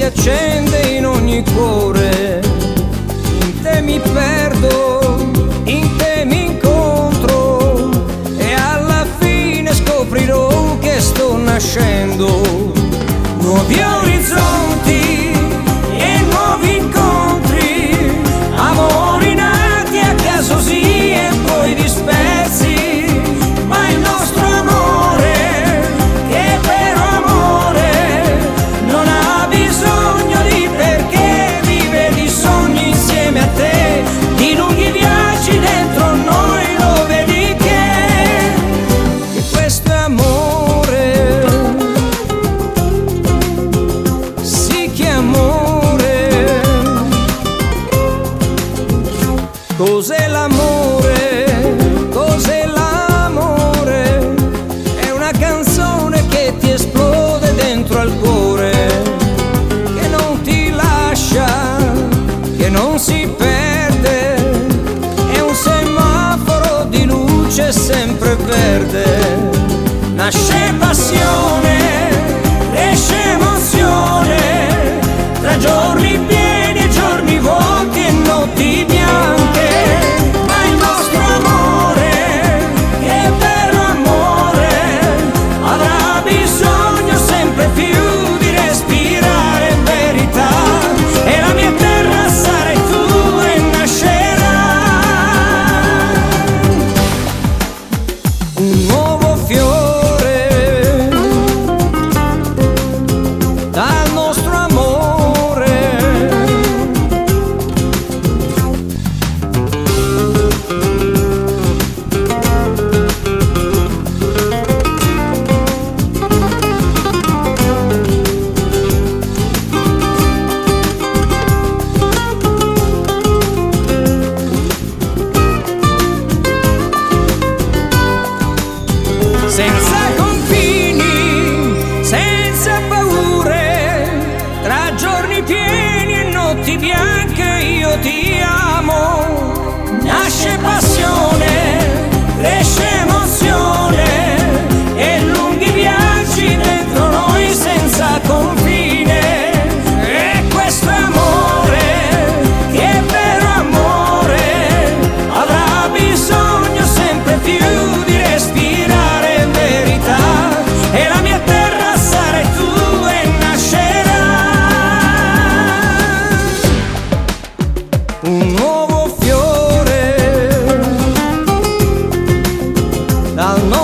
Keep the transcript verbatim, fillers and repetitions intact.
si accende in ogni cuore. In te mi perdo, in te mi incontro e alla fine scoprirò che sto nascendo. Nuovi orizzonti e nuovi incontri, amori nati a caso sì e poi dispersi, ma il nostro amore, che è vero amore, non ha bisogno di perché, vive di sogni insieme a te, di lunghi viaggi dentro noi, lo vedi che, che questo è amore, sì che è amore. Cos'è l'amore? Cos'è l'amore? È una canzone che ti esplode dentro al cuore, che non ti lascia, che non si perde, è un semaforo di luce sempre verde. Nasce passione, cresce emozione, tra giorni pieni e giorni vuoti e notti bianche, ma il nostro amore, che è vero amore, avrà bisogno sempre più di respirare in verità, e la mia terra sarai tu e nascerà un nuovo fiore dal nostro amore. Senza confini, senza paure, tra giorni pieni e notti bianche io ti amo. Nasce passione, cresce emozione e lunghi viaggi dentro noi senza confine. E questo è amore, che è vero amore, avrà bisogno sempre più di respirare in verità, e la mia terra sarai tu e nascerà un nuovo fiore dal nostro